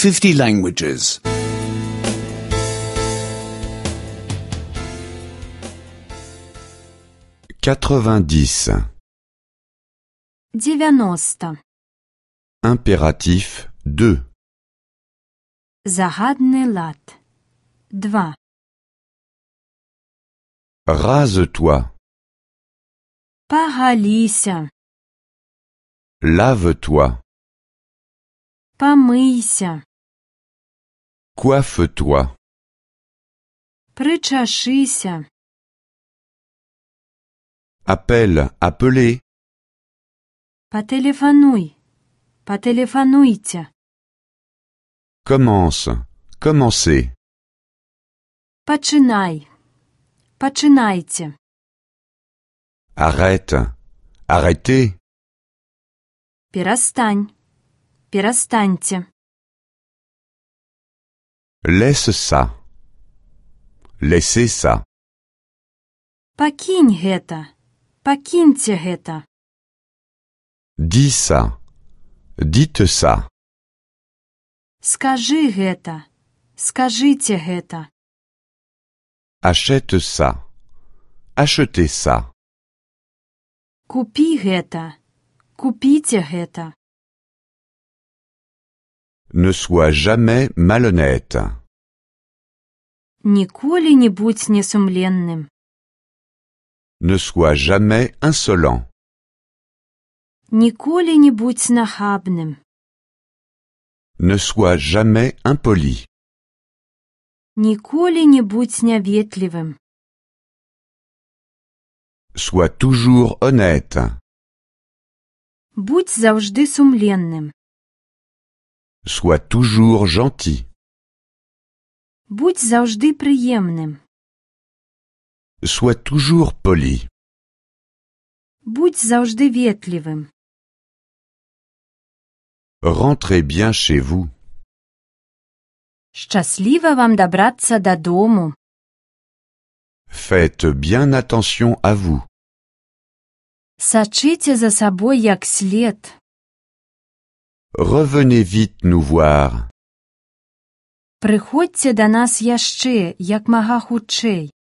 50 languages. 90. 90. Impératif 2. Загадний лад. 2. Rase-toi. Поголися. Lave-toi. Помийся. Coiffe-toi. Причешися. Appelle, appelez. Потелефонуй. Потелефонуйте. Commence, commencez. Починай. Починайте. Arrête, arrêtez. Перестань. Перестаньте. Laisse ça. Laissez ça. Пакінь гэта. Пакіньце гэта. Dis ça. Dites ça. Скажы гэта. Скажыце гэта. Achète ça. Achetez ça. Купі гэта. Купіце гэта. Ne sois jamais malhonnête. Ніколі не будь несумленным. Ne sois jamais insolent. Ніколі не будь нахабным. Ne sois jamais impoli. Ніколі не будь няветлівым. Sois toujours honnête. Будь заўжды сумленным. Sois toujours gentil. Будь заўжды прыемным. Sois toujours poli. Будь заўжды ветлівым. Rentrez bien chez vous. Шчасліва вам дабрацца дадому. Faites bien attention à vous. Сачыце за сабой як след. Revenez vite nous voir. Прыходзьце да нас яшчэ, як мага хутчэй.